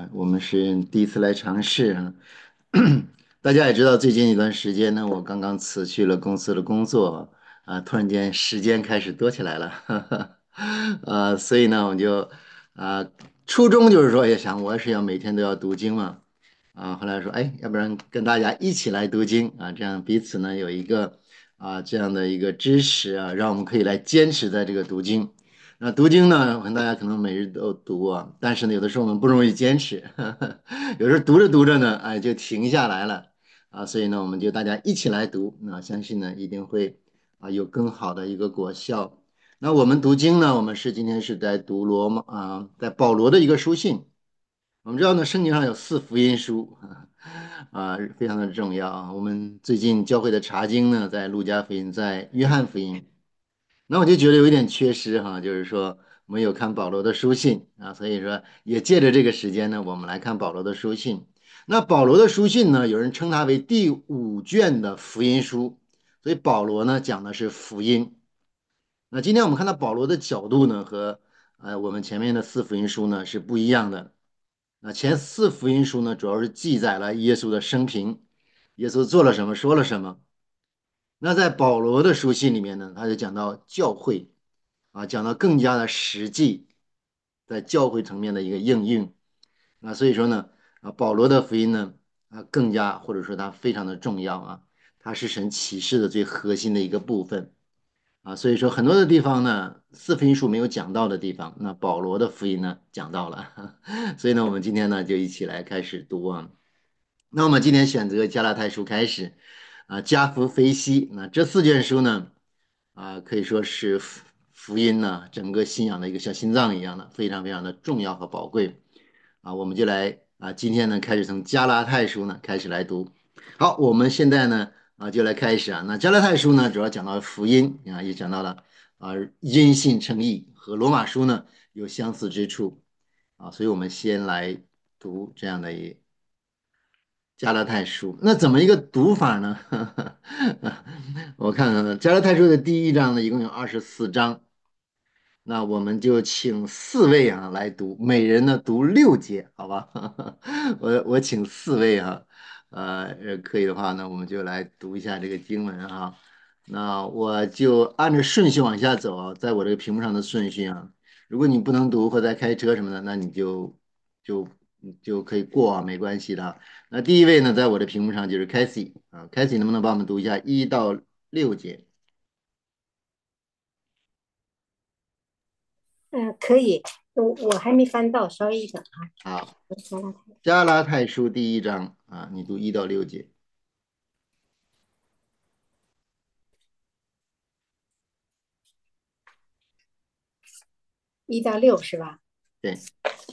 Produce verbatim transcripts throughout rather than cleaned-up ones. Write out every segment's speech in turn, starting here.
我们是第一次来尝试啊。大家也知道，最近一段时间呢，我刚刚辞去了公司的工作啊，突然间时间开始多起来了。呃，所以呢，我就啊，初衷就是说，也想我是要每天都要读经嘛。啊，后来说，哎，要不然跟大家一起来读经啊，这样彼此呢有一个啊这样的一个支持啊，让我们可以来坚持在这个读经。那读经呢，我看大家可能每日都读啊，但是呢，有的时候我们不容易坚持，有时候读着读着呢，哎，就停下来了啊，所以呢，我们就大家一起来读，那相信呢，一定会啊有更好的一个果效。那我们读经呢，我们是今天是在读罗马啊，在保罗的一个书信。我们知道呢，圣经上有四福音书啊，非常的重要啊。我们最近教会的查经呢，在路加福音，在约翰福音。那我就觉得有一点缺失哈，就是说没有看保罗的书信啊，所以说也借着这个时间呢，我们来看保罗的书信。那保罗的书信呢，有人称它为第五卷的福音书，所以保罗呢讲的是福音。那今天我们看到保罗的角度呢，和呃我们前面的四福音书呢是不一样的。那前四福音书呢，主要是记载了耶稣的生平，耶稣做了什么，说了什么。那在保罗的书信里面呢，他就讲到教会啊，讲到更加的实际，在教会层面的一个应用啊，所以说呢，啊，保罗的福音呢，啊，更加或者说它非常的重要啊，它是神启示的最核心的一个部分啊，所以说很多的地方呢，四福音书没有讲到的地方，那保罗的福音呢讲到了，所以呢，我们今天呢就一起来开始读啊。那我们今天选择加拉太书开始啊，加福非西，那这四卷书呢，啊，可以说是福福音呢，整个信仰的一个像心脏一样的，非常非常的重要和宝贵啊。我们就来啊，今天呢开始从加拉太书呢开始来读。好，我们现在呢啊就来开始啊。那加拉太书呢主要讲到福音啊，也讲到了啊因信称义，和罗马书呢有相似之处啊，所以我们先来读这样的一加拉太书。那怎么一个读法呢？我看看加拉太书的第一章呢，一共有二十四章。那我们就请四位啊来读，每人呢读六节，好吧？我我请四位啊，呃，呃可以的话呢，我们就来读一下这个经文啊。那我就按照顺序往下走啊，在我这个屏幕上的顺序啊。如果你不能读或在开车什么的，那你就就就可以过啊，没关系的。那第一位呢，在我的屏幕上就是 c a t h y 啊 c a t h y 能不能帮我们读一下一到六节？ 嗯，可以，我我还没翻到，稍微一等啊。 好， 我加拉太加拉太书第一章啊，你读一到六节。 一到六是吧？ 对，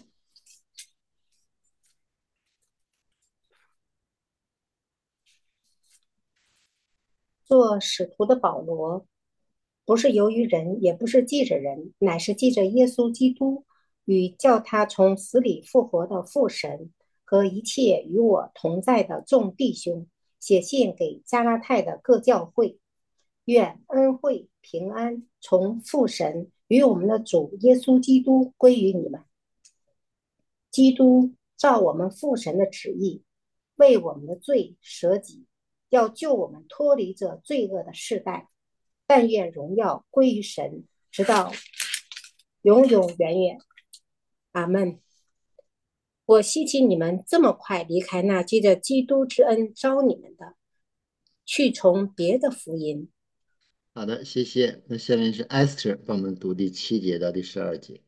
做使徒的保罗，不是由于人，也不是记着人，乃是记着耶稣基督与叫他从死里复活的父神和一切与我同在的众弟兄，写信给加拉太的各教会，愿恩惠平安从父神与我们的主耶稣基督归于你们。基督照我们父神的旨意，为我们的罪舍己，要救我们脱离这罪恶的世代。但愿荣耀归于神，直到永永远远。阿门。我希奇你们这么快离开那接着基督之恩招你们的，去从别的福音。 好的，谢谢。那下面是 Esther 帮我们读第七节到第十二节。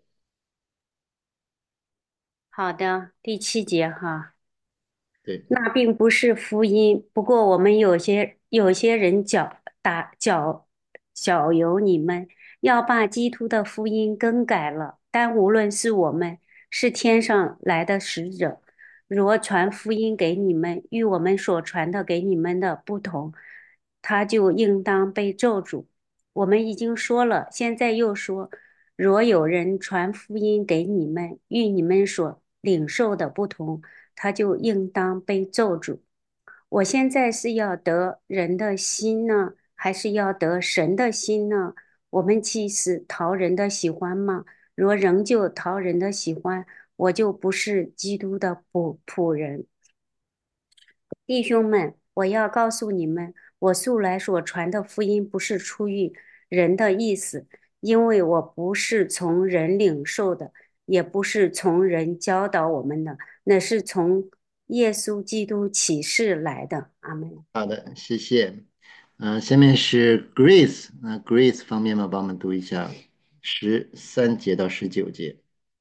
好的，第七节哈， 对， 那并不是福音，不过我们有些有些人搅打搅搅由你们，要把基督的福音更改了。但无论是我们是天上来的使者，若传福音给你们，与我们所传的给你们的不同，他就应当被咒诅。我们已经说了，现在又说，若有人传福音给你们，与你们所领受的不同，他就应当被咒诅。我现在是要得人的心呢，还是要得神的心呢？我们岂是讨人的喜欢吗？若仍旧讨人的喜欢， 我就不是基督的仆仆人。弟兄们，我要告诉你们，我素来所传的福音不是出于人的意思，因为我不是从人领受的，也不是从人教导我们的，乃是从耶稣基督启示来的。阿门。 好的，谢谢。嗯、下面是 Grace，那 Grace 方便吗？帮我们读一下十三节到十九节。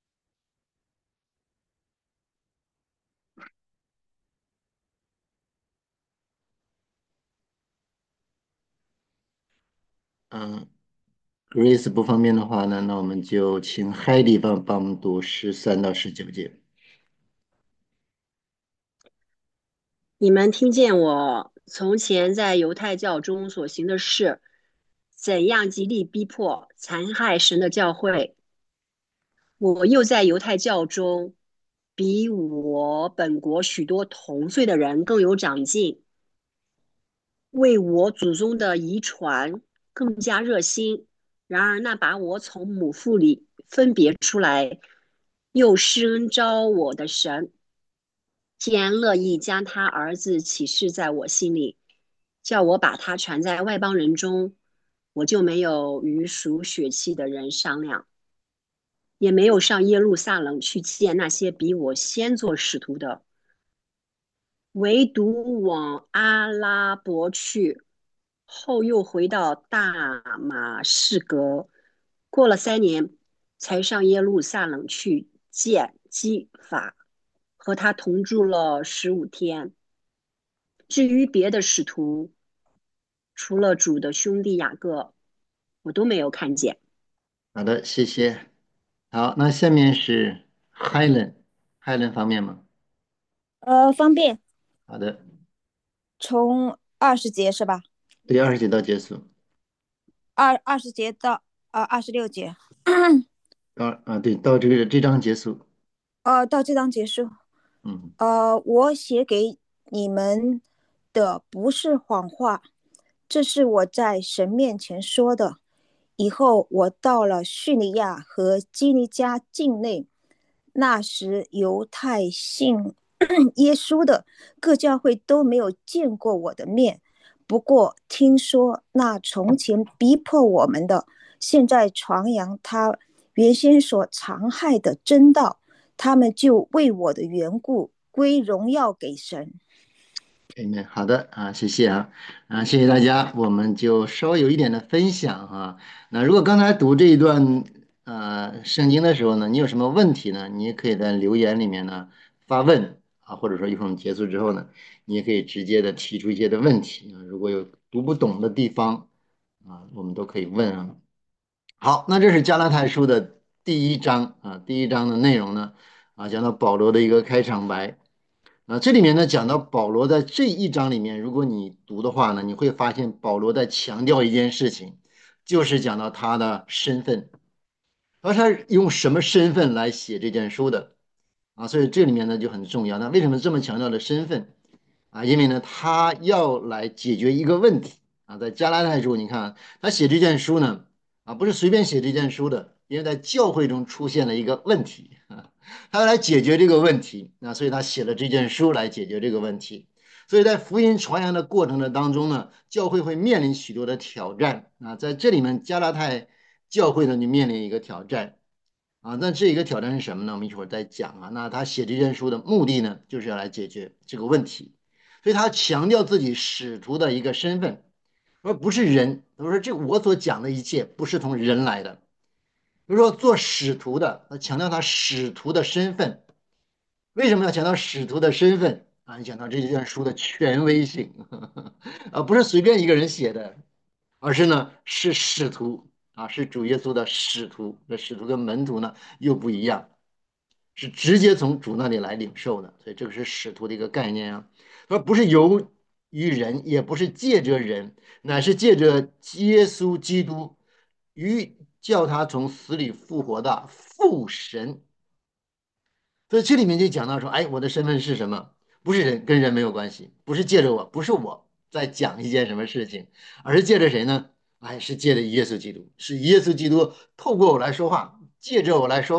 嗯，Grace 不方便的话呢，那我们就请 Heidi 帮帮我们读十三到十九节。 你们听见我从前在犹太教中所行的事，怎样极力逼迫、残害神的教会。我又在犹太教中，比我本国许多同岁的人更有长进，为我祖宗的遗传更加热心。然而，那把我从母腹里分别出来，又施恩招我的神，既然乐意将他儿子启示在我心里，叫我把他传在外邦人中，我就没有与属血气的人商量，也没有上耶路撒冷去见那些比我先做使徒的，唯独往阿拉伯去，后又回到大马士革，过了三年，才上耶路撒冷去见基法，和他同住了十五天。至于别的使徒，除了主的兄弟雅各，我都没有看见。 好的，谢谢。好，那下面是 Helen，Helen 方便吗？ 呃，方便好的， 从二十节是吧？ 第二十节到结束。 二二十节到呃二十六节， 到啊，对，到这个这章结束。 呃，到这章结束。 嗯， 呃，我写给你们的不是谎话，这是我在神面前说的。以后我到了叙利亚和基尼加境内，那时犹太信耶稣的各教会都没有见过我的面。不过听说那从前逼迫我们的，现在传扬他原先所残害的真道，他们就为我的缘故归荣耀给神。 Amen。好的啊，谢谢啊，啊，谢谢大家，我们就稍微有一点的分享啊。那如果刚才读这一段呃圣经的时候呢，你有什么问题呢？你也可以在留言里面呢发问啊，或者说一会儿我们结束之后呢，你也可以直接的提出一些的问题啊。如果有读不懂的地方啊，我们都可以问啊。好，那这是加拉太书的第一章啊，第一章的内容呢啊，讲到保罗的一个开场白。啊，这里面呢讲到保罗在这一章里面，如果你读的话呢，你会发现保罗在强调一件事情，就是讲到他的身份，而他用什么身份来写这件书的啊，所以这里面呢就很重要。那为什么这么强调的身份啊？因为呢他要来解决一个问题啊，在加拉太书，你看他写这件书呢啊，不是随便写这件书的，因为在教会中出现了一个问题啊。他要来解决这个问题，那所以他写了这件书来解决这个问题。所以在福音传扬的过程的当中呢，教会会面临许多的挑战啊，在这里面加拉太教会呢就面临一个挑战啊，那这一个挑战是什么呢？我们一会儿再讲啊。那他写这件书的目的呢，就是要来解决这个问题，所以他强调自己使徒的一个身份，而不是人。他说这我所讲的一切不是从人来的。比如说做使徒的，他强调他使徒的身份。为什么要强调使徒的身份啊？你讲到这卷书的权威性，啊，不是随便一个人写的，而是呢是使徒啊，是主耶稣的使徒。这使徒跟门徒呢又不一样，是直接从主那里来领受的，所以这个是使徒的一个概念啊。而不是由于人，也不是借着人，乃是借着耶稣基督与叫他从死里复活的父神。所以这里面就讲到说，哎，我的身份是什么？不是人，跟人没有关系，不是借着我，不是我在讲一件什么事情，而是借着谁呢？哎，是借着耶稣基督，是耶稣基督透过我来说话，借着我来说话，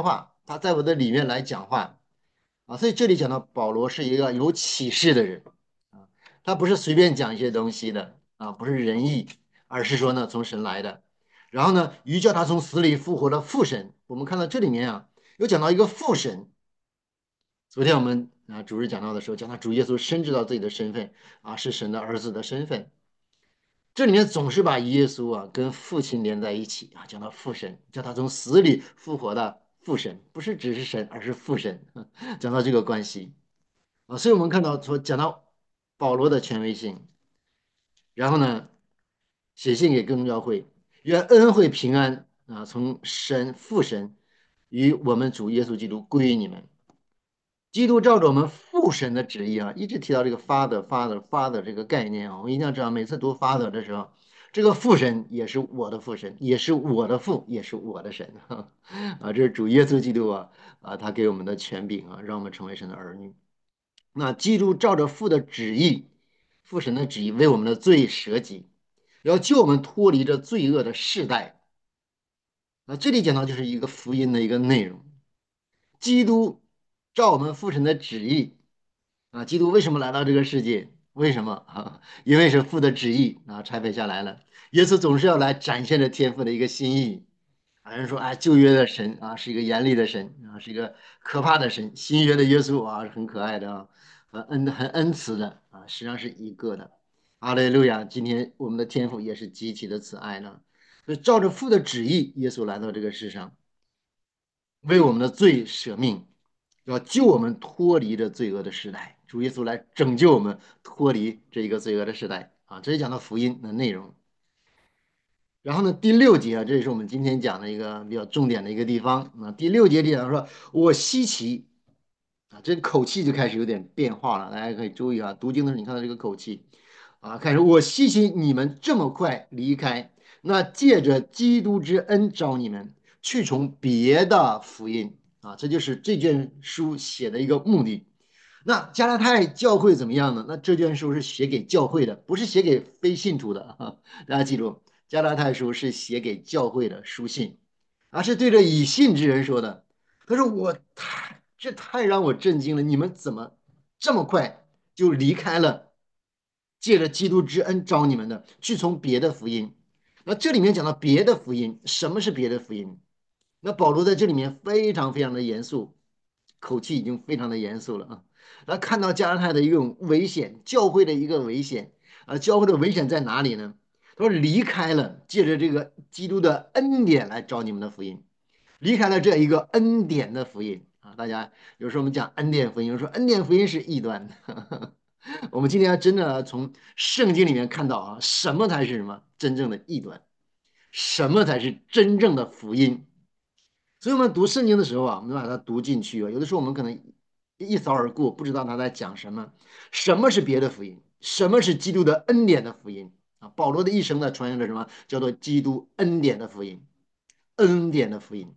他在我的里面来讲话啊。所以这里讲到保罗是一个有启示的人啊，他不是随便讲一些东西的啊，不是人意，而是说呢从神来的。然后呢，鱼叫他从死里复活的父神，我们看到这里面啊，有讲到一个父神。昨天我们啊主日讲到的时候，讲到主耶稣深知道自己的身份啊，是神的儿子的身份。这里面总是把耶稣啊跟父亲连在一起啊，讲到父神，叫他从死里复活的父神，不是只是神，而是父神，讲到这个关系啊。所以我们看到说讲到保罗的权威性，然后呢，写信给各宗教会，愿恩惠平安啊，从神父神与我们主耶稣基督归于你们。基督照着我们父神的旨意啊，一直提到这个 Father Father Father 这个概念啊，我们一定要知道，每次读 Father 的时候，这个父神也是我的父神，也是我的父，也是我的神啊，这是主耶稣基督啊啊，他给我们的权柄啊，让我们成为神的儿女。那基督照着父的旨意，父神的旨意为我们的罪舍己，要救我们脱离这罪恶的世代。那这里讲到就是一个福音的一个内容，基督照我们父神的旨意。啊，基督为什么来到这个世界？为什么啊？因为是父的旨意啊，差配下来了。耶稣总是要来展现着天父的一个心意。有人说，哎，旧约的神啊，是一个严厉的神啊，是一个可怕的神；新约的耶稣啊，是很可爱的啊，很恩很恩慈的啊，实际上是一个的。阿门路亚！今天我们的天父也是极其的慈爱呢，所以照着父的旨意，耶稣来到这个世上，为我们的罪舍命。要救我们脱离这罪恶的时代，主耶稣来拯救我们脱离这一个罪恶的时代啊！这是讲到福音的内容。然后呢，第六节啊，这也是我们今天讲的一个比较重点的一个地方啊。第六节里讲说，我稀奇啊，这口气就开始有点变化了，大家可以注意啊，读经的时候你看到这个口气啊，开始我稀奇你们这么快离开，那借着基督之恩招你们去从别的福音啊，这就是这卷书写的一个目的。那加拉太教会怎么样呢？那这卷书是写给教会的，不是写给非信徒的啊，大家记住。加拉太书是写给教会的书信，而是对着已信之人说的。他说：“我太这太让我震惊了，你们怎么这么快就离开了借着基督之恩招你们的，去从别的福音？那这里面讲到别的福音，什么是别的福音？那保罗在这里面非常非常的严肃，口气已经非常的严肃了啊。那看到加拉太的一种危险，教会的一个危险啊，教会的危险在哪里呢？他说离开了，借着这个基督的恩典来招你们的福音，离开了这一个恩典的福音啊。大家有时候我们讲恩典福音，有时候恩典福音是异端。我们今天要真的从圣经里面看到啊，什么才是什么真正的异端，什么才是真正的福音。所以我们读圣经的时候啊，我们把它读进去啊，有的时候我们可能一扫而过，不知道他在讲什么。什么是别的福音？什么是基督的恩典的福音啊？保罗的一生呢，传扬着什么？叫做基督恩典的福音，恩典的福音。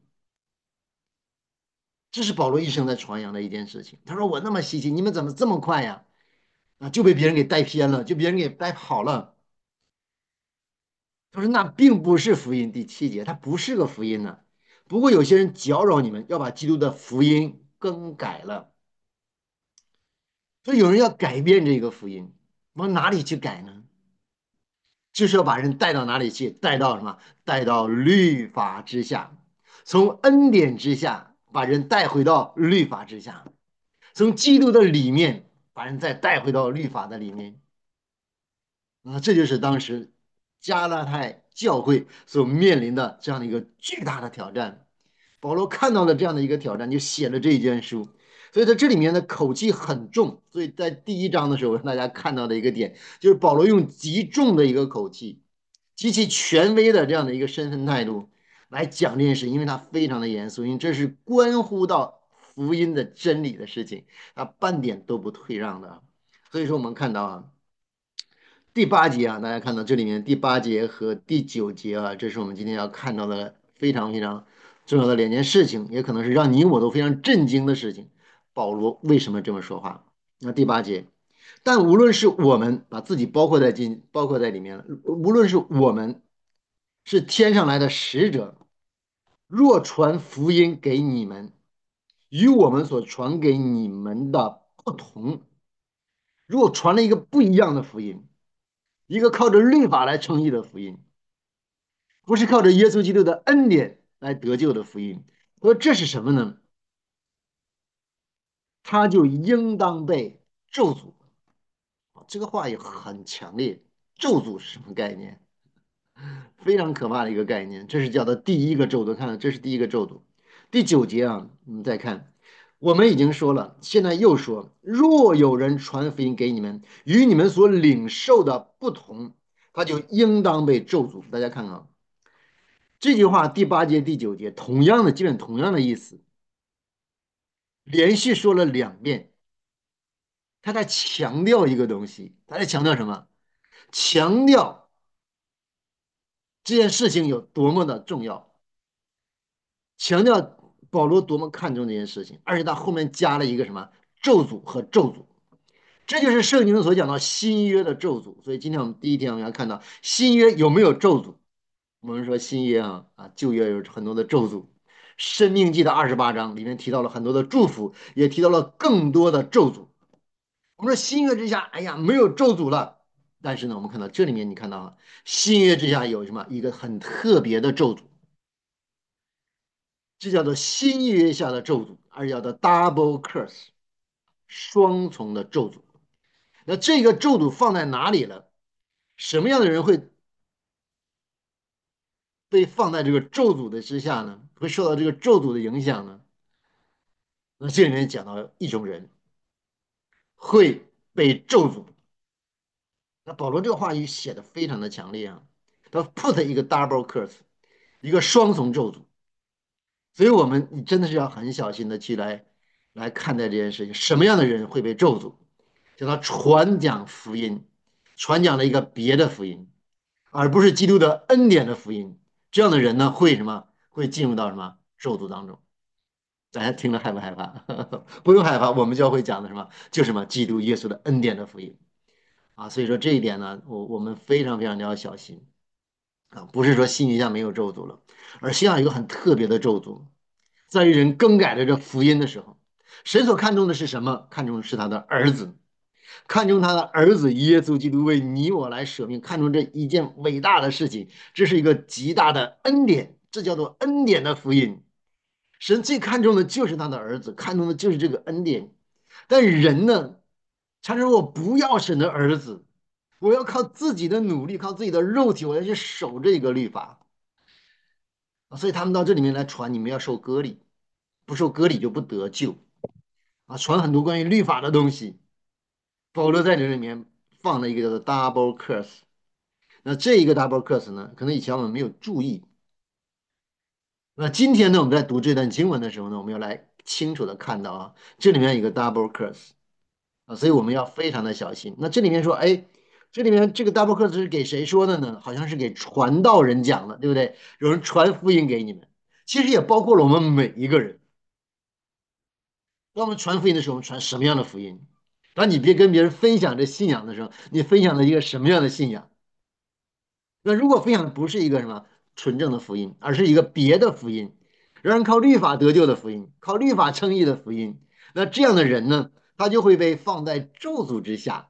这是保罗一生在传扬的一件事情。他说：“我那么稀奇，你们怎么这么快呀？啊，就被别人给带偏了，就别人给带跑了。”他说：“那并不是福音。”第七节，它不是个福音呢。不过有些人搅扰你们，要把基督的福音更改了。所以有人要改变这个福音，往哪里去改呢？就是要把人带到哪里去？带到什么？带到律法之下，从恩典之下把人带回到律法之下，从基督的里面把人再带回到律法的里面啊！这就是当时加拉太教会所面临的这样的一个巨大的挑战。保罗看到了这样的一个挑战，就写了这一卷书。所以在这里面的口气很重，所以在第一章的时候，大家看到的一个点就是保罗用极重的一个口气，极其权威的这样的一个身份态度来讲这件事，因为他非常的严肃，因为这是关乎到福音的真理的事情，他半点都不退让的。所以说我们看到啊，第八节啊，大家看到这里面第八节和第九节啊，这是我们今天要看到的非常非常重要的两件事情，也可能是让你我都非常震惊的事情。保罗为什么这么说话？那第八节，但无论是我们把自己包括在进，包括在里面了，无论是我们是天上来的使者，若传福音给你们， 与我们所传给你们的不同。如果传了一个不一样的福音，一个靠着律法来称义的福音，不是靠着耶稣基督的恩典来得救的福音，说这是什么呢？他就应当被咒诅。这个话也很强烈。咒诅是什么概念？非常可怕的一个概念。这是叫的第一个咒诅。看看，这是第一个咒诅。第九节啊，你们再看，我们已经说了，现在又说，若有人传福音给你们，与你们所领受的不同，他就应当被咒诅。大家看看啊，这句话第八节、第九节同样的，基本同样的意思，连续说了两遍。他在强调一个东西，他在强调什么？强调这件事情有多么的重要，强调保罗多么看重这件事情，而且他后面加了一个什么咒诅和咒诅，这就是圣经所讲到新约的咒诅。所以今天我们第一天我们要看到新约有没有咒诅。我们说新约啊啊，旧约有很多的咒诅，生命记的二十八章里面提到了很多的祝福，也提到了更多的咒诅。我们说新约之下，哎呀，没有咒诅了。但是呢，我们看到这里面，你看到了新约之下有什么一个很特别的咒诅，这叫做新约下的咒诅，而叫做 double curse，双重的咒诅。那这个咒诅放在哪里了？什么样的人会被放在这个咒诅的之下呢？会受到这个咒诅的影响呢？那这里面讲到一种人会被咒诅。那保罗这个话语写的非常的强烈啊，他 put 一个 double curse，一个双重咒诅。所以我们你真的是要很小心的去来来看待这件事情。什么样的人会被咒诅？叫他传讲福音，传讲了一个别的福音，而不是基督的恩典的福音。这样的人呢，会什么？会进入到什么咒诅当中？大家听了害不害怕？不用害怕，我们教会讲的什么？就什么基督耶稣的恩典的福音啊。所以说这一点呢，我我们非常非常的要小心啊，不是说信一下没有咒诅了，而信仰有一个很特别的咒诅。在于人更改了这福音的时候，神所看重的是什么？看重的是他的儿子，看重他的儿子耶稣基督为你我来舍命，看重这一件伟大的事情，这是一个极大的恩典，这叫做恩典的福音。神最看重的就是他的儿子，看重的就是这个恩典。但人呢，常常我不要神的儿子，我要靠自己的努力，靠自己的肉体，我要去守这个律法。所以他们到这里面来传，你们要受割礼，不受割礼就不得救啊！传很多关于律法的东西。保罗在这里面放了一个叫做 double curse。那这一个 double curse 呢，可能以前我们没有注意。那今天呢，我们在读这段经文的时候呢，我们要来清楚的看到啊，这里面有一个 double curse 啊，所以我们要非常的小心。那这里面说，哎，这里面这个 double curse 是给谁说的呢？好像是给传道人讲的，对不对？有人传福音给你们，其实也包括了我们每一个人。当我们传福音的时候，我们传什么样的福音？当你别跟别人分享这信仰的时候，你分享了一个什么样的信仰？那如果分享的不是一个什么纯正的福音，而是一个别的福音，让人靠律法得救的福音，靠律法称义的福音，那这样的人呢，他就会被放在咒诅之下。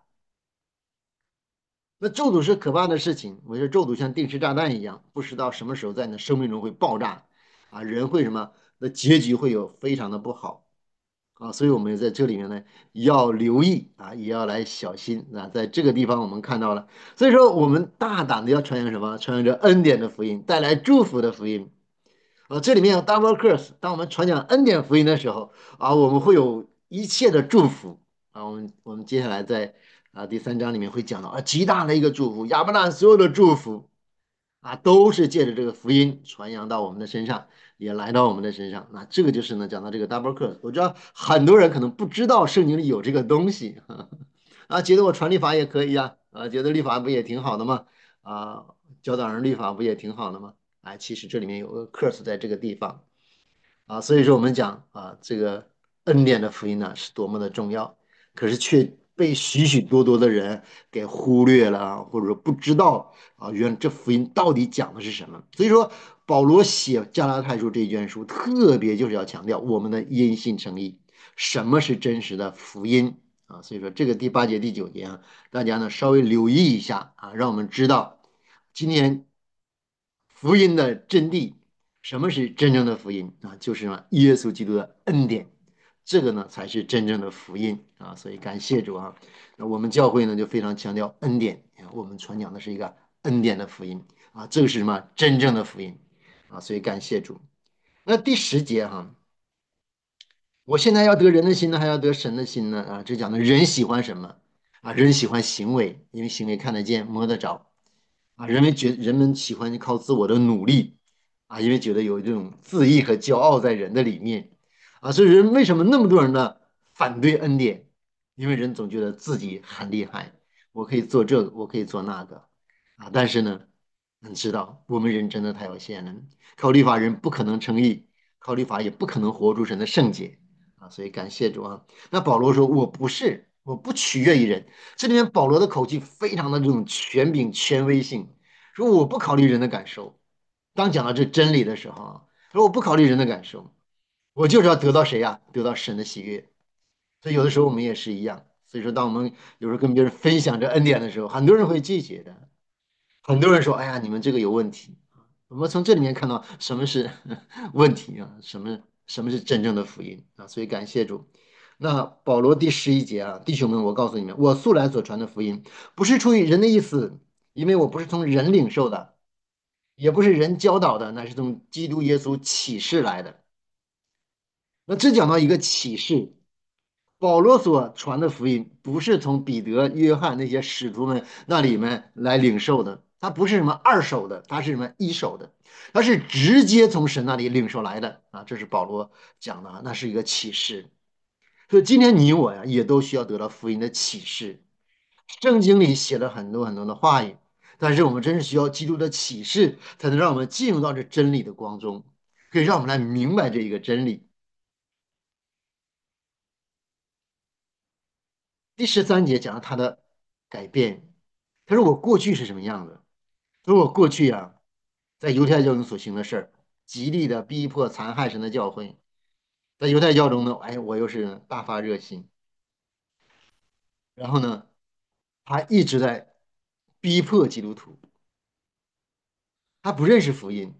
那咒诅是可怕的事情，我觉得咒诅像定时炸弹一样，不知道什么时候在你的生命中会爆炸，啊，人会什么？那结局会有非常的不好。啊，所以我们在这里面呢要留意啊，也要来小心啊。在这个地方我们看到了，所以说我们大胆的要传扬什么？传扬着恩典的福音，带来祝福的福音。啊，这里面有 double curse。当我们传讲恩典福音的时候啊，我们会有一切的祝福啊。我们我们接下来在啊第三章里面会讲到啊，极大的一个祝福，亚伯拉罕所有的祝福啊，都是借着这个福音传扬到我们的身上，也来到我们的身上。那这个就是呢，讲到这个 double curse。我知道很多人可能不知道圣经里有这个东西啊，觉得我传律法也可以呀，啊，觉得律法不也挺好的吗？啊，教导人律法不也挺好的吗？哎，其实这里面有个 curse 在这个地方啊，所以说我们讲啊，这个恩典的福音呢是多么的重要，可是却被许许多多的人给忽略了，或者说不知道啊，原来这福音到底讲的是什么。所以说，保罗写加拉太书这一卷书，特别就是要强调我们的因信称义，什么是真实的福音啊。所以说，这个第八节、第九节啊，大家呢稍微留意一下啊，让我们知道今天福音的真谛。什么是真正的福音啊？就是什么耶稣基督的恩典，这个呢才是真正的福音啊！所以感谢主啊！那我们教会呢就非常强调恩典啊，我们传讲的是一个恩典的福音啊，这个是什么真正的福音啊？所以感谢主。那第十节哈、我现在要得人的心呢，还要得神的心呢啊？这讲的人喜欢什么啊？人喜欢行为，因为行为看得见、摸得着。啊，人们觉人们喜欢靠自我的努力啊，因为觉得有这种自义和骄傲在人的里面啊，所以人为什么那么多人呢反对恩典？因为人总觉得自己很厉害，我可以做这个，我可以做那个啊，但是呢，你知道我们人真的太有限了，靠律法人不可能称义，靠律法也不可能活出神的圣洁啊，所以感谢主啊。那保罗说：“我不是，我不取悦于人。”这里面保罗的口气非常的这种权柄、权威性，说我不考虑人的感受。当讲到这真理的时候啊，他说我不考虑人的感受，我就是要得到谁呀、得到神的喜悦。所以有的时候我们也是一样。所以说，当我们有时候跟别人分享这恩典的时候，很多人会拒绝的。很多人说：“哎呀，你们这个有问题。”我们从这里面看到什么是问题啊？什么什么是真正的福音啊？所以感谢主。那保罗第十一节啊，弟兄们，我告诉你们，我素来所传的福音，不是出于人的意思，因为我不是从人领受的，也不是人教导的，乃是从基督耶稣启示来的。那这讲到一个启示，保罗所传的福音不是从彼得、约翰那些使徒们那里面来领受的，他不是什么二手的，他是什么一手的，他是直接从神那里领受来的啊！这是保罗讲的啊，那是一个启示。所以今天你我呀，也都需要得到福音的启示。圣经里写了很多很多的话语，但是我们真是需要基督的启示，才能让我们进入到这真理的光中，可以让我们来明白这一个真理。第十三节讲了他的改变，他说我过去是什么样的？他说我过去啊，在犹太教中所行的事儿，极力的逼迫残害神的教会，在犹太教中呢，哎，我又是大发热心，然后呢，他一直在逼迫基督徒，他不认识福音，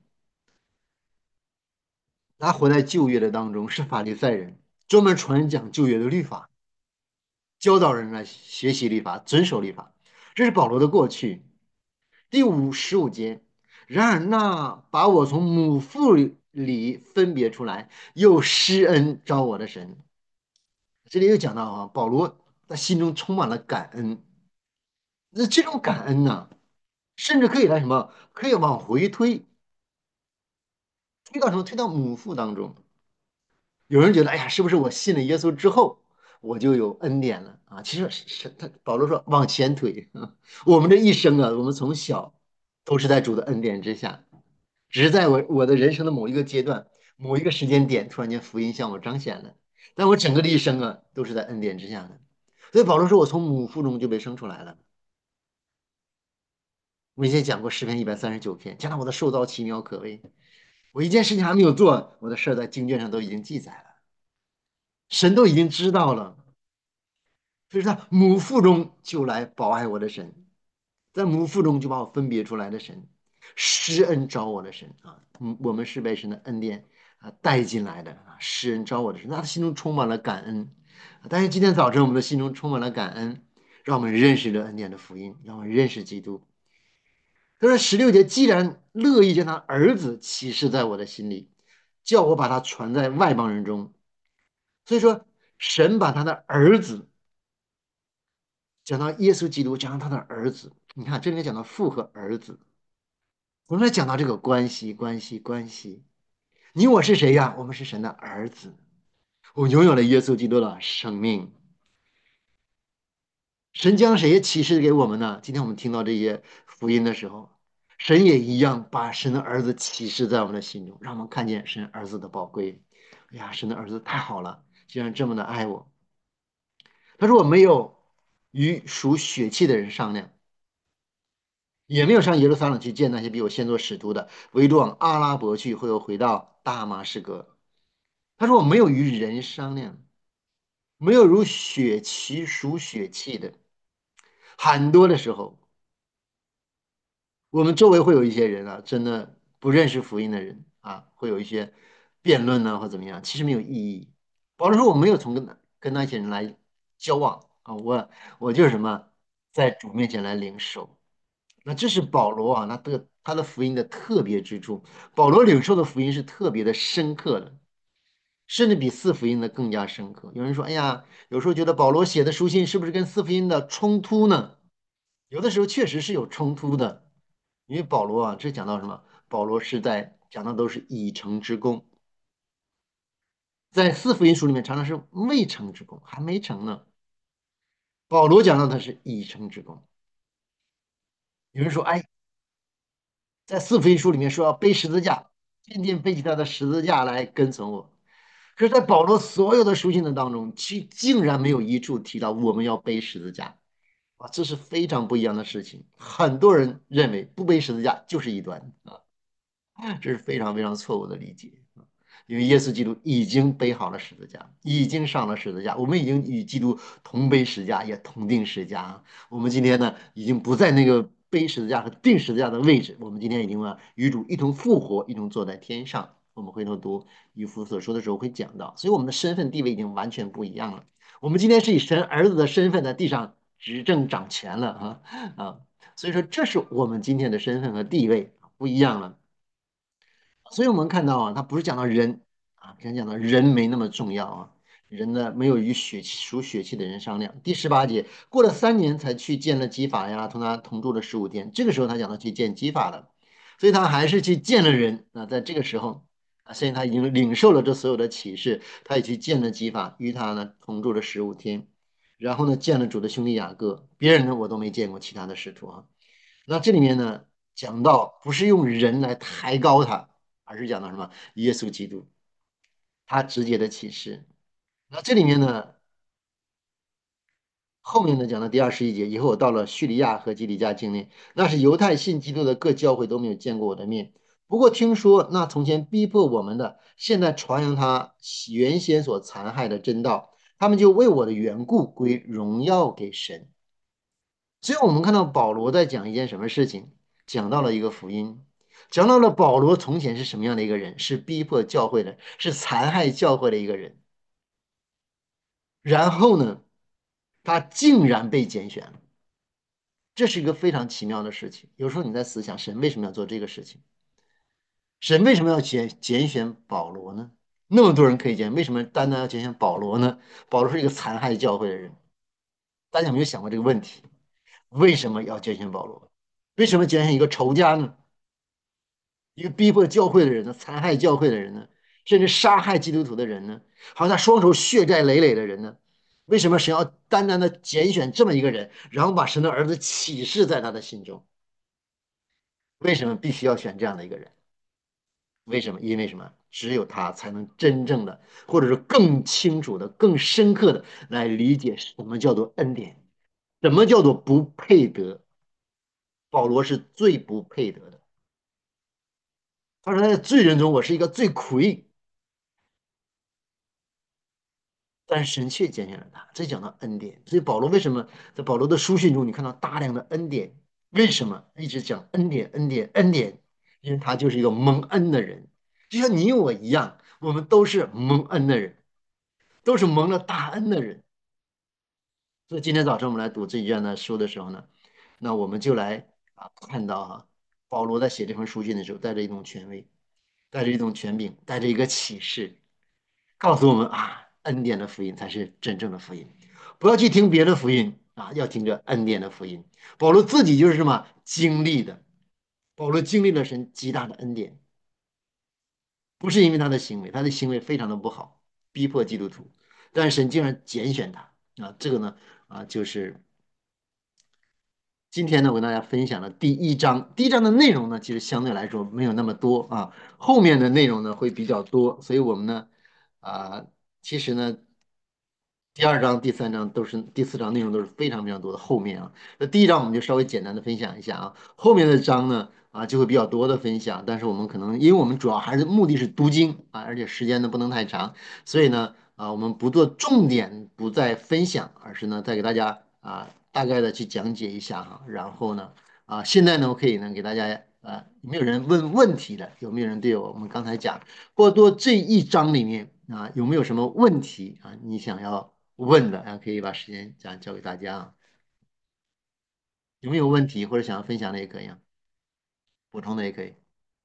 他活在旧约的当中，是法利赛人，专门传讲旧约的律法，教导人来学习律法，遵守律法，这是保罗的过去。第五十五节，然而那把我从母腹里分别出来，又施恩招我的神。这里又讲到啊，保罗他心中充满了感恩。那这种感恩呢，甚至可以来什么？可以往回推，推到什么？推到母腹当中。有人觉得，哎呀，是不是我信了耶稣之后，我就有恩典了啊？其实是是他保罗说往前推啊，我们这一生啊，我们从小都是在主的恩典之下。只是在我我的人生的某一个阶段、某一个时间点，突然间福音向我彰显了。但我整个的一生啊，都是在恩典之下的。所以保罗说，我从母腹中就被生出来了。我以前讲过诗篇一百三十九篇，讲到我的受造奇妙可畏。我一件事情还没有做，我的事儿在经卷上都已经记载了，神都已经知道了。所以说，母腹中就来保爱我的神，在母腹中就把我分别出来的神，施恩招我的神啊，嗯，我们是被神的恩典啊带进来的啊，施恩招我的神，他的心中充满了感恩。但是今天早晨我们的心中充满了感恩，让我们认识了恩典的福音，让我们认识基督。他说十六节，既然乐意将他儿子启示在我的心里，叫我把他传在外邦人中。所以说，神把他的儿子讲到耶稣基督，讲到他的儿子。你看，这里面讲到父和儿子，我们来讲到这个关系，关系，关系。你我是谁呀？我们是神的儿子，我拥有了耶稣基督的生命。神将谁启示给我们呢？今天我们听到这些福音的时候，神也一样把神的儿子启示在我们的心中，让我们看见神儿子的宝贵。哎呀，神的儿子太好了，竟然这么的爱我。他说我没有与属血气的人商量，也没有上耶路撒冷去见那些比我先做使徒的，唯独往阿拉伯去，会又回到大马士革。他说我没有与人商量，没有如血气属血气的。很多的时候，我们周围会有一些人啊，真的不认识福音的人啊，会有一些辩论呢，或怎么样，其实没有意义。保罗说我没有从跟跟那些人来交往啊，我我就是什么，在主面前来领受。那这是保罗啊，那的他的福音的特别之处。保罗领受的福音是特别的深刻的，甚至比四福音的更加深刻。有人说，哎呀，有时候觉得保罗写的书信是不是跟四福音的冲突呢？有的时候确实是有冲突的，因为保罗啊，这讲到什么？保罗是在讲的都是已成之功，在四福音书里面常常是未成之功，还没成呢。保罗讲到的是已成之功。有人说，哎，在四福音书里面说要背十字架，天天背起他的十字架来跟从我。可是，在保罗所有的书信的当中，其竟然没有一处提到我们要背十字架啊，这是非常不一样的事情。很多人认为不背十字架就是异端啊。这是非常非常错误的理解。因为耶稣基督已经背好了十字架，已经上了十字架，我们已经与基督同背十字架，也同定十字架。我们今天呢，已经不在那个背十字架和定十字架的位置，我们今天已经啊与主一同复活，一同坐在天上。我们回头读以弗所说的时候会讲到，所以我们的身份地位已经完全不一样了。我们今天是以神儿子的身份在地上执政掌权了啊啊！所以说，这是我们今天的身份和地位不一样了。所以我们看到啊，他不是讲到人啊，刚才讲到人没那么重要啊，人呢没有与血气属血气的人商量。第十八节，过了三年才去见了基法呀，同他同住了十五天。这个时候他讲到去见基法了，所以他还是去见了人啊。在这个时候啊，现在他已经领受了这所有的启示，他也去见了基法，与他呢同住了十五天。然后呢，见了主的兄弟雅各，别人呢我都没见过其他的使徒啊。那这里面呢，讲到不是用人来抬高他，而是讲到什么？耶稣基督，他直接的启示。那这里面呢，后面呢讲到第二十一节，以后我到了叙利亚和基利家境内，那是犹太信基督的各教会都没有见过我的面。不过听说那从前逼迫我们的，现在传扬他原先所残害的真道，他们就为我的缘故归荣耀给神。所以我们看到保罗在讲一件什么事情，讲到了一个福音，讲到了保罗从前是什么样的一个人，是逼迫教会的，是残害教会的一个人。然后呢，他竟然被拣选了，这是一个非常奇妙的事情。有时候你在思想，神为什么要做这个事情？神为什么要拣拣选保罗呢？那么多人可以拣，为什么单单要拣选保罗呢？保罗是一个残害教会的人，大家有没有想过这个问题？为什么要拣选保罗？为什么拣选一个仇家呢？一个逼迫教会的人呢，残害教会的人呢，甚至杀害基督徒的人呢，好像双手血债累累的人呢？为什么神要单单的拣选这么一个人，然后把神的儿子启示在他的心中？为什么必须要选这样的一个人？为什么？因为什么？只有他才能真正的，或者是更清楚的、更深刻的来理解什么叫做恩典，什么叫做不配得。保罗是最不配得的。他说他在罪人中，我是一个最魁，但是神却拣选了他。这讲到恩典，所以保罗为什么在保罗的书信中，你看到大量的恩典？为什么一直讲恩典、恩典、恩典？因为他就是一个蒙恩的人，就像你我一样，我们都是蒙恩的人，都是蒙了大恩的人。所以今天早晨我们来读这一卷的书的时候呢，那我们就来啊看到哈、保罗在写这封书信的时候，带着一种权威，带着一种权柄，带着一个启示，告诉我们啊，恩典的福音才是真正的福音，不要去听别的福音啊，要听着恩典的福音。保罗自己就是什么经历的，保罗经历了神极大的恩典，不是因为他的行为，他的行为非常的不好，逼迫基督徒，但是神竟然拣选他啊，这个呢啊就是今天呢我跟大家分享的第一章，第一章的内容呢其实相对来说没有那么多啊，后面的内容呢会比较多，所以我们呢啊其实呢。 第二章、第三章都是，第四章内容都是非常非常多的。后面啊，那第一章我们就稍微简单的分享一下啊，后面的章呢啊就会比较多的分享。但是我们可能因为我们主要还是目的是读经啊，而且时间呢不能太长，所以呢啊我们不做重点，不再分享，而是呢再给大家啊大概的去讲解一下哈。然后呢啊现在呢我可以呢给大家啊有没有人问问题的？有没有人对我们刚才讲波多这一章里面啊有没有什么问题啊？你想要问的啊，可以把时间讲交给大家啊。有没有问题或者想要分享的也可以啊，补充的也可以。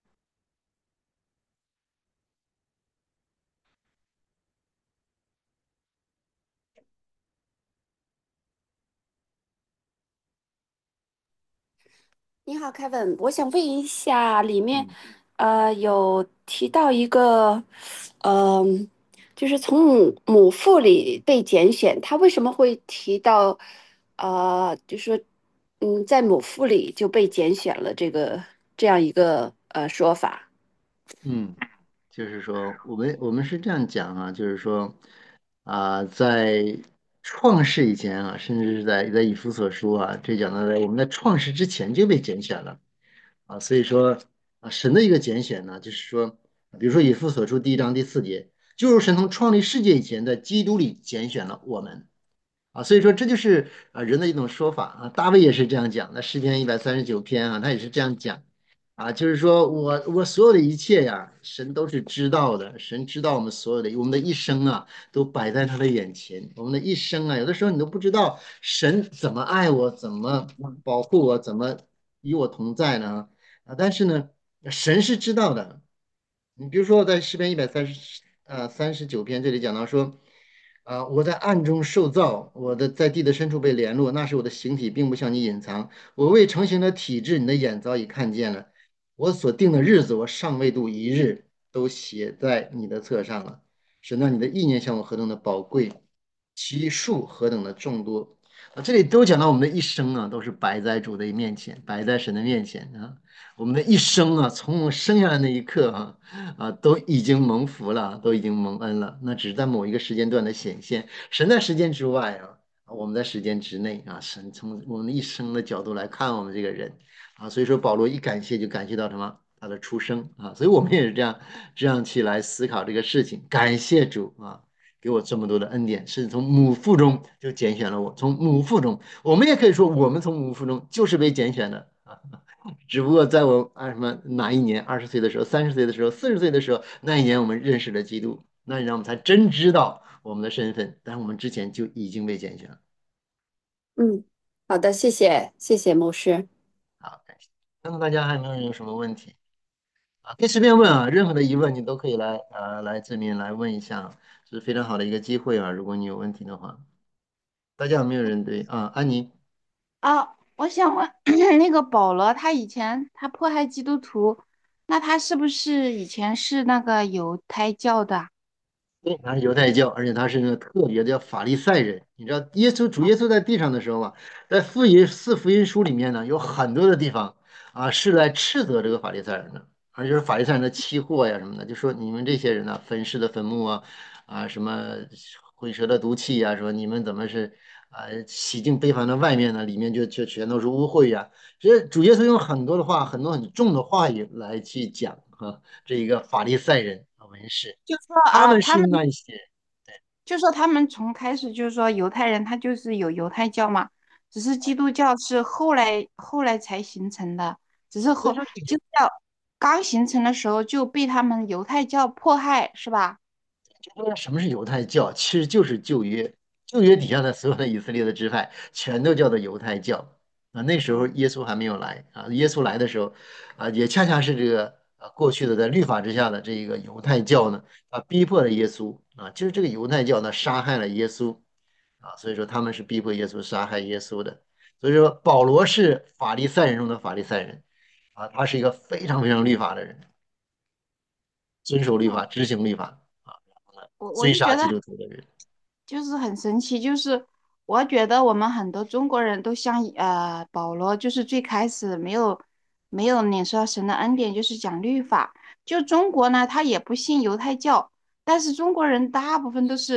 你好，Kevin，我想问一下，里面嗯呃有提到一个，嗯、就是从母母腹里被拣选，他为什么会提到，呃，就说，嗯，在母腹里就被拣选了这个这样一个呃说法？ 嗯，就是说我们我们是这样讲啊，就是说啊、在创世以前啊，甚至是在在以弗所书啊，这讲的我们在创世之前就被拣选了啊，所以说啊，神的一个拣选呢，就是说，比如说以弗所书第一章第四节，就是神从创立世界以前，在基督里拣选了我们。啊，所以说这就是啊人的一种说法啊。大卫也是这样讲的，诗篇一百三十九篇啊，他也是这样讲啊，就是说我我所有的一切呀，神都是知道的，神知道我们所有的，我们的一生啊，都摆在他的眼前，我们的一生啊，有的时候你都不知道神怎么爱我，怎么保护我，怎么与我同在呢？啊，但是呢，神是知道的。你比如说在诗篇一百三十呃三十九篇这里讲到说。啊，我在暗中受造，我的在地的深处被联络，那是我的形体，并不向你隐藏。我未成形的体质，你的眼早已看见了。我所定的日子，我尚未度一日，都写在你的册上了。神啊，你的意念向我何等的宝贵，其数何等的众多。啊，这里都讲到我们的一生啊，都是摆在主的面前，摆在神的面前啊。我们的一生啊，从我们生下来那一刻啊，啊，都已经蒙福了，都已经蒙恩了。那只是在某一个时间段的显现。神在时间之外啊，啊我们在时间之内啊。神从我们一生的角度来看我们这个人啊，所以说保罗一感谢就感谢到什么？他的出生啊，所以我们也是这样这样去来思考这个事情。感谢主啊，给我这么多的恩典，是从母腹中就拣选了我，从母腹中，我们也可以说我们从母腹中就是被拣选的啊。只不过在我啊什么哪一年，二十岁的时候、三十岁的时候、四十岁的时候，那一年我们认识了基督，那一年我们才真知道我们的身份，但是我们之前就已经被拣选了。 嗯，好的，谢谢谢谢牧师。 好，感谢。看看大家还有没有人有什么问题啊？可以随便问啊，任何的疑问你都可以来呃来这边来问一下，是非常好的一个机会啊。如果你有问题的话，大家有没有人对啊？安妮。 啊，我想问，那个保罗他以前他迫害基督徒，那他是不是以前是那个犹太教的啊？ 对，他是犹太教，而且他是那个特别的叫法利赛人。你知道，耶稣主耶稣在地上的时候啊，在福音四福音书里面呢，有很多的地方啊是来斥责这个法利赛人的，而就是法利赛人的欺祸呀什么的，就说你们这些人呢、坟墓的坟墓啊，啊什么毁蛇的毒气呀，说你们怎么是啊洗净杯盘的外面呢，里面就就全都是污秽呀。其实主耶稣用很多的话，很多很重的话语来去讲哈、这一个法利赛人啊文士。 就说啊， 他们是他们那些， 就说他们从开始就是说犹太人他就是有犹太教嘛，只是基督教是后来后来才形成的，只是后所以说基督教刚形成的时候就被他们犹太教迫害，是吧？ 就说什么是犹太教，其实就是旧约，旧约底下的所有的以色列的支派全都叫做犹太教啊。那时候耶稣还没有来啊，耶稣来的时候啊，也恰恰是这个啊过去的在律法之下的这一个犹太教呢啊逼迫了耶稣啊，就是这个犹太教呢杀害了耶稣啊，所以说他们是逼迫耶稣杀害耶稣的。所以说保罗是法利赛人中的法利赛人啊，他是一个非常非常律法的人。遵守律法、执行律法啊，然后呢， 我我追杀基就觉得督徒的人。 就是很神奇，就是我觉得我们很多中国人都像呃保罗，就是最开始没有没有领受到神的恩典，就是讲律法。就中国呢，他也不信犹太教，但是中国人大部分都是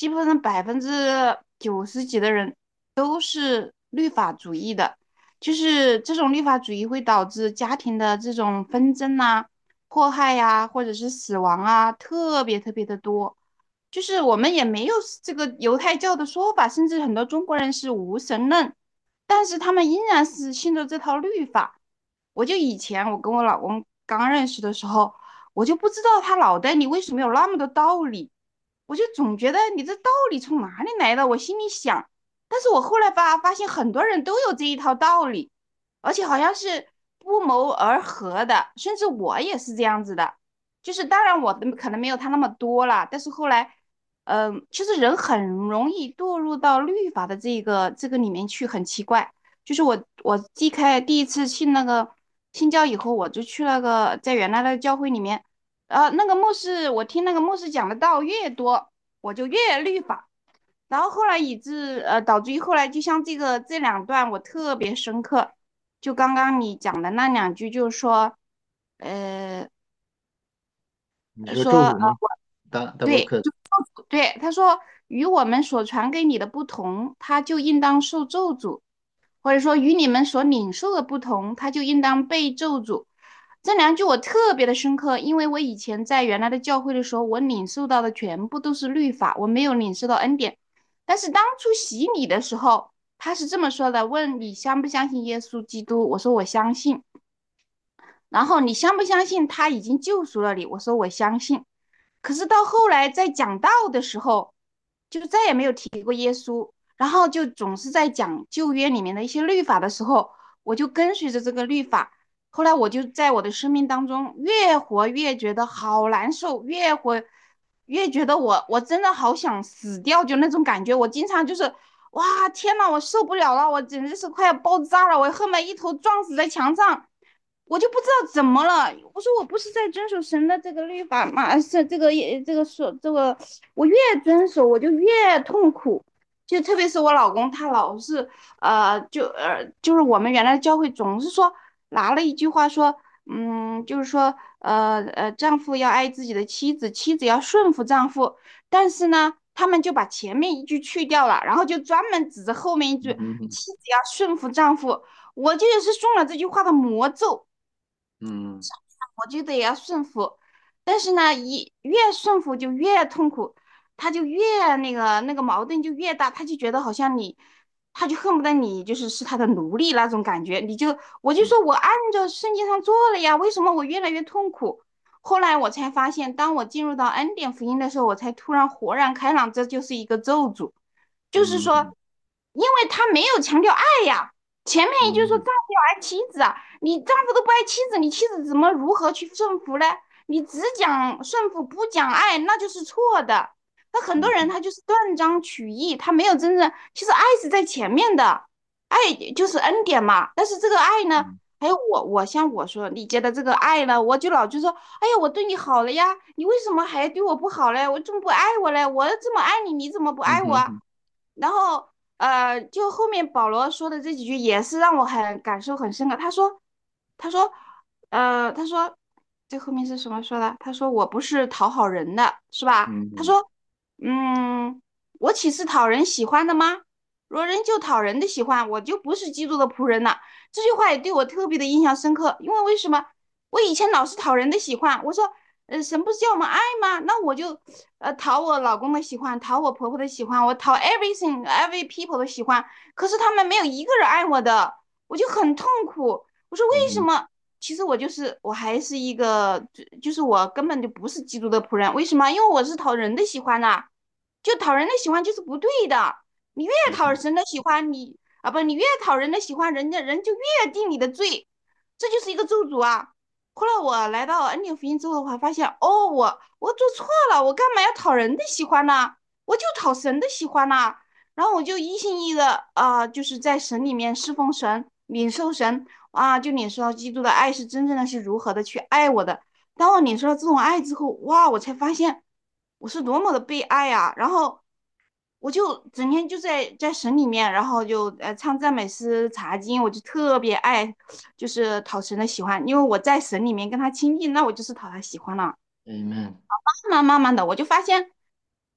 基本上百分之九十几的人都是律法主义的，就是这种律法主义会导致家庭的这种纷争啊、迫害呀、或者是死亡啊，特别特别的多。就是我们也没有这个犹太教的说法，甚至很多中国人是无神论，但是他们依然是信着这套律法。我就以前我跟我老公刚认识的时候，我就不知道他脑袋里为什么有那么多道理，我就总觉得你这道理从哪里来的，我心里想，但是我后来发发现很多人都有这一套道理，而且好像是不谋而合的，甚至我也是这样子的。就是当然我的可能没有他那么多了，但是后来，嗯、其实人很容易堕入到律法的这个这个里面去，很奇怪。就是我我既开第一次信那个信教以后，我就去那个在原来的教会里面，呃，那个牧师，我听那个牧师讲的道越多，我就越律法。然后后来以致呃导致于后来就像这个这两段我特别深刻，就刚刚你讲的那两句，就是说，呃， 你说说呃咒诅吗？大 double 对， cut。 对，他说与我们所传给你的不同，他就应当受咒诅，或者说与你们所领受的不同，他就应当被咒诅。这两句我特别的深刻，因为我以前在原来的教会的时候，我领受到的全部都是律法，我没有领受到恩典。但是当初洗礼的时候，他是这么说的：问你相不相信耶稣基督？我说我相信。然后你相不相信他已经救赎了你？我说我相信。可是到后来在讲道的时候，就再也没有提过耶稣，然后就总是在讲旧约里面的一些律法的时候，我就跟随着这个律法。后来我就在我的生命当中越活越觉得好难受，越活越觉得我我真的好想死掉，就那种感觉。我经常就是哇天呐，我受不了了，我简直是快要爆炸了，我恨不得一头撞死在墙上。我就不知道怎么了。我说我不是在遵守神的这个律法吗？是这个也这个说这个，我越遵守我就越痛苦。就特别是我老公，他老是呃，就呃，就是我们原来的教会总是说拿了一句话说，嗯，就是说呃呃，丈夫要爱自己的妻子，妻子要顺服丈夫。但是呢，他们就把前面一句去掉了，然后就专门指着后面一句， 嗯哼哼。 妻子要顺服丈夫。我就是中了这句话的魔咒。 嗯我觉得也要顺服，但是呢，一越顺服就越痛苦，他就越那个那个矛盾就越大，他就觉得好像你，他就恨不得你就是是他的奴隶那种感觉，你就我就嗯说我按照圣经上做了呀，为什么我越来越痛苦？后来我才发现，当我进入到恩典福音的时候，我才突然豁然开朗，这就是一个咒诅。就是嗯说，因为他没有强调爱呀。前面一句说丈嗯夫要爱妻子啊，你丈夫都不爱妻子，你妻子怎么如何去顺服呢？你只讲顺服不讲爱，那就是错的。那很多人嗯他就是断章取义，他没有真正，其实爱是在前面的，爱就是恩典嘛。但是这个爱呢， 嗯还有我，我像我说理解的这个爱呢，我就老就说，哎呀，我对你好了呀，你为什么还对我不好嘞？我怎么不爱我嘞？我这么爱你，你怎么不爱我啊？ 嗯哼。 然后呃，就后面保罗说的这几句也是让我很感受很深刻。他说，他说，呃，他说这后面是什么说的？他说我不是讨好人的，是吧？ 嗯哼。 他说，嗯，我岂是讨人喜欢的吗？若人就讨人的喜欢，我就不是基督的仆人了。这句话也对我特别的印象深刻，因为为什么？我以前老是讨人的喜欢，我说，呃，神不是叫我们爱吗？那我就呃讨我老公的喜欢，讨我婆婆的喜欢，我讨 everything every people 的喜欢，可是他们没有一个人爱我的，我就很痛苦。我说嗯哼。 为什么？其实我就是我还是一个，就就是我根本就不是基督的仆人。为什么？因为我是讨人的喜欢呐、就讨人的喜欢就是不对的。你越讨神的喜欢，你啊不，你越讨人的喜欢，人家人就越定你的罪，这就是一个咒诅啊。后来我来到恩典福音之后的话，发现哦，我我做错了，我干嘛要讨人的喜欢呢？我就讨神的喜欢呐。然后我就一心一意的啊、就是在神里面侍奉神，领受神啊，就领受到基督的爱是真正的是如何的去爱我的。当我领受到这种爱之后，哇，我才发现我是多么的被爱啊！然后我就整天就在在神里面，然后就呃唱赞美诗、查经，我就特别爱，就是讨神的喜欢，因为我在神里面跟他亲近，那我就是讨他喜欢了。 ，Amen。 慢慢慢慢的，我就发现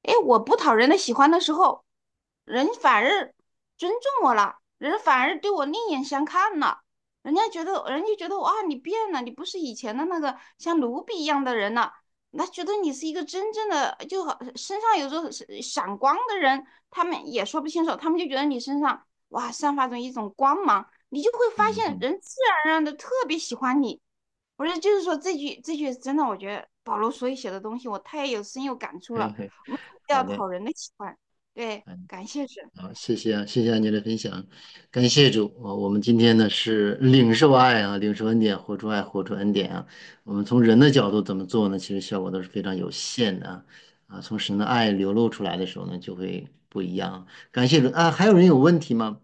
哎，我不讨人的喜欢的时候，人反而尊重我了，人反而对我另眼相看了。人家觉得，人家觉得哇，你变了，你不是以前的那个像卢比一样的人了。他觉得你是一个真正的，就好身上有着是闪光的人，他们也说不清楚，他们就觉得你身上哇散发着一种光芒，你就会发现嗯人自然而然的特别喜欢你。我觉得就是说这句这句真的，我觉得保罗所以写的东西，我太有深有感触了。 嘿嘿， 我们好的。 要讨人的喜欢，对， 嗯， 感谢神。 好，谢谢啊，谢谢你的分享，感谢主啊！我们今天呢是领受爱啊，领受恩典，活出爱，活出恩典啊。我们从人的角度怎么做呢？其实效果都是非常有限的啊。啊，从神的爱流露出来的时候呢，就会不一样。感谢主啊！还有人有问题吗？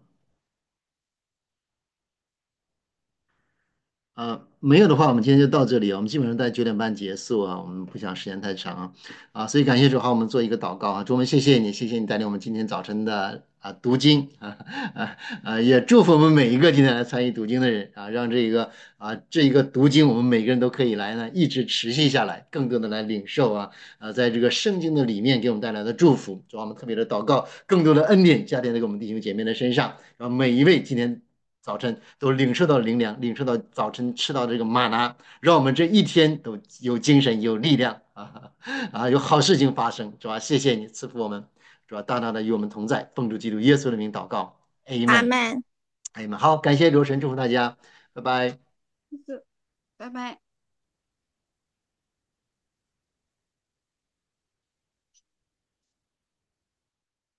啊，没有的话，我们今天就到这里啊。我们基本上在九点半结束啊，我们不想时间太长啊。啊，所以感谢主，好，我们做一个祷告啊。主，我们谢谢你，谢谢你带领我们今天早晨的啊读经啊啊啊，也祝福我们每一个今天来参与读经的人啊，让这个啊这一个读经，我们每个人都可以来呢，一直持续下来，更多的来领受啊啊，在这个圣经的里面给我们带来的祝福。主，我们特别的祷告，更多的恩典加添在我们弟兄姐妹的身上，让每一位今天早晨都领受到灵粮，领受到早晨吃到这个玛拿，让我们这一天都有精神、有力量啊啊，有好事情发生，主啊，谢谢你赐福我们，主啊，大大的与我们同在，奉主基督耶稣的名祷告阿 ，Amen，Amen。 门。 好，感谢主神祝福大家，拜拜。 是，拜拜。